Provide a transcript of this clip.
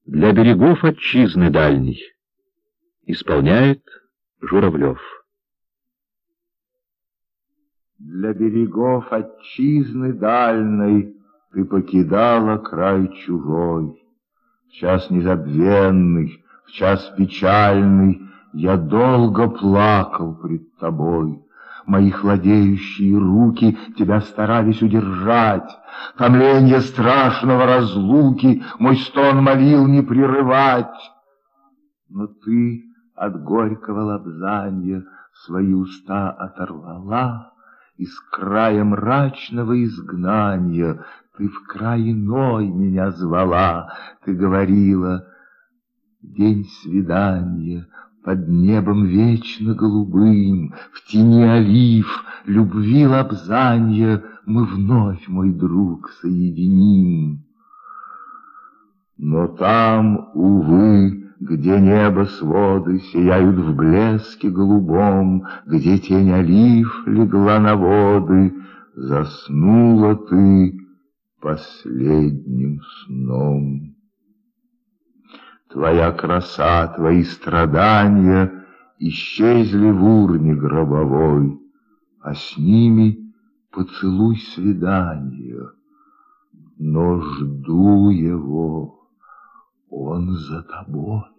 Для берегов отчизны дальней исполняет Журавлев. Для берегов отчизны дальной ты покидала край чужой. В час незабвенный, в час печальный я долго плакал пред тобой. Мои хладеющие руки тебя старались удержать. Томление страшного разлуки мой стон молил не прерывать. Но ты от горького лобзанья свои уста оторвала, и с края мрачного изгнания ты в край иной меня звала. Ты говорила: день свидания под небом вечно голубым, в тени олив, любви лобзанья мы вновь, мой друг, соединим. Но там, увы, где небосводы сияют в блеске голубом, где тень олив легла на воды, заснула ты последним сном. Твоя краса, твои страдания исчезли в урне гробовой, а с ними поцелуй свидания. Но жду его, он за тобой.